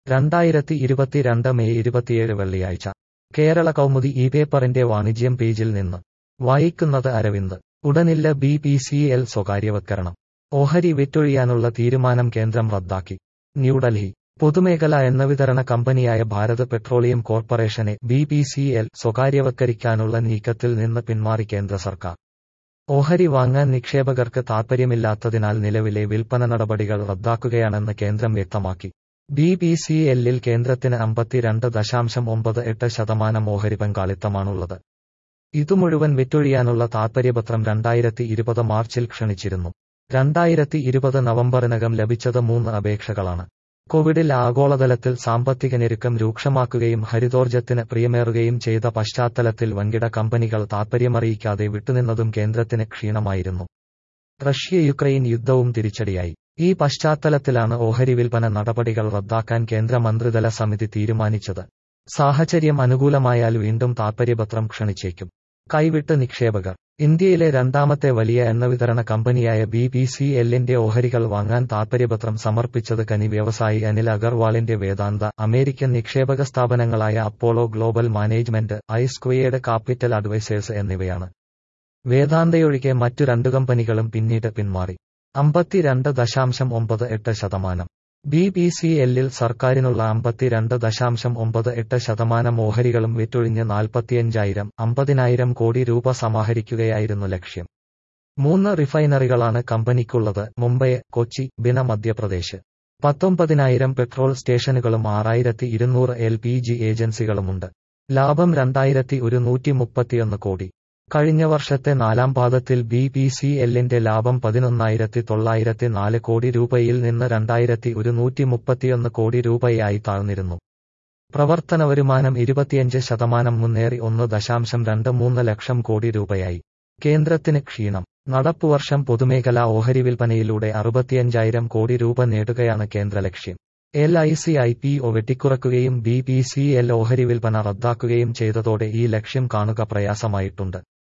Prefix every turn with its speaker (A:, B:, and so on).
A: 2022 May 27 വെള്ളിയാഴ്ച കേരള കൗമുദി ഈ പേപ്പറിന്റെ വാണിജ്യം പേജിൽ നിന്ന് വായിക്കുന്നത് അരവിന്ദ്. ഉടനില്ല BPCL സ്വകാര്യവത്കരണം. ഓഹരി വിറ്റൊഴിയാനുള്ള തീരുമാനം കേന്ദ്രം റദ്ദാക്കി. ന്യൂഡൽഹി. പൊതുമേഖലാ എണ്ണവിതരണ കമ്പനിയായ ഭാരത് പെട്രോളിയം കോർപ്പറേഷനെ BPCL സ്വകാര്യവത്കരിക്കാനുള്ള നീക്കത്തിൽ നിന്ന് പിന്മാറി കേന്ദ്ര സർക്കാർ. ഓഹരി വാങ്ങാൻ നിക്ഷേപകർക്ക് താൽപ്പര്യമില്ലാത്തതിനാൽ നിലവിലെ വിൽപ്പന നടപടികൾ റദ്ദാക്കുകയാണെന്ന് കേന്ദ്രം വ്യക്തമാക്കി. BPCLൽ കേന്ദ്രത്തിന് 52.98% ഓഹരി പങ്കാളിത്തമാണുള്ളത്. ഇതു മുഴുവൻ വിറ്റൊഴിയാനുള്ള താൽപ്പര്യപത്രം 2020 മാർച്ചിൽ ക്ഷണിച്ചിരുന്നു. 2020 നവംബറിനകം ലഭിച്ചത് 3 അപേക്ഷകളാണ്. കോവിഡിൽ ആഗോളതലത്തിൽ സാമ്പത്തിക ഞെരുക്കം രൂക്ഷമാക്കുകയും ഹരിതോർജ്ജത്തിന് പ്രിയമേറുകയും ചെയ്ത പശ്ചാത്തലത്തിൽ വൻകിട കമ്പനികൾ താൽപ്പര്യമറിയിക്കാതെ വിട്ടുനിന്നതും കേന്ദ്രത്തിന് ക്ഷീണമായിരുന്നു. റഷ്യ-യുക്രൈൻ യുദ്ധവും തിരിച്ചടിയായി. ഈ പശ്ചാത്തലത്തിലാണ് ഓഹരി വിൽപ്പന നടപടികൾ റദ്ദാക്കാൻ കേന്ദ്ര മന്ത്രിതല സമിതി തീരുമാനിച്ചത്. സാഹചര്യം അനുകൂലമായാൽ വീണ്ടും താൽപ്പര്യപത്രം ക്ഷണിച്ചേക്കും. കൈവിട്ട് നിക്ഷേപകർ. ഇന്ത്യയിലെ രണ്ടാമത്തെ വലിയ എണ്ണവിതരണ കമ്പനിയായ BPCLന്റെ ഓഹരികൾ വാങ്ങാൻ താൽപ്പര്യപത്രം സമർപ്പിച്ചത് ഖനി വ്യവസായി അനിൽ അഗർവാളിന്റെ വേദാന്ത, അമേരിക്കൻ നിക്ഷേപക സ്ഥാപനങ്ങളായ Apollo Global Management, I Squared Capital Advisors എന്നിവയാണ്. വേദാന്തയൊഴികെ മറ്റു 2 കമ്പനികളും പിന്നീട് പിന്മാറി. 52.98%. BPCLൽ സർക്കാരിനുള്ള 52.98% ഓഹരികളും വിറ്റൊഴിഞ്ഞ് 45,000-50,000 കോടി രൂപ സമാഹരിക്കുകയായിരുന്നു ലക്ഷ്യം. 3 റിഫൈനറികളാണ് കമ്പനിക്കുള്ളത്: മുംബൈ, കൊച്ചി, ബിന മധ്യപ്രദേശ്. 19,000 പെട്രോൾ സ്റ്റേഷനുകളും 6,200 LPG ഏജൻസികളുമുണ്ട്. ലാഭം 2,131 കോടി. കഴിഞ്ഞ വർഷത്തെ 4ാം പാദത്തിൽ BPCLന്റെ ലാഭം 11,904 കോടി രൂപയിൽ നിന്ന് 2,131 കോടി രൂപയായി താഴ്ന്നിരുന്നു. പ്രവർത്തന വരുമാനം 25% മുന്നേറി 1.23 ലക്ഷം കോടി രൂപയായി. കേന്ദ്രത്തിന് ക്ഷീണം. നടപ്പുവർഷം പൊതുമേഖലാ ഓഹരി വിൽപ്പനയിലൂടെ 65,000 കോടി രൂപ നേടുകയാണ് കേന്ദ്ര ലക്ഷ്യം. LIC IPO വെട്ടിക്കുറക്കുകയും BPCL ഓഹരി വിൽപ്പന റദ്ദാക്കുകയും ചെയ്തതോടെ ഈ ലക്ഷ്യം കാണുക പ്രയാസമായിട്ടുണ്ട്.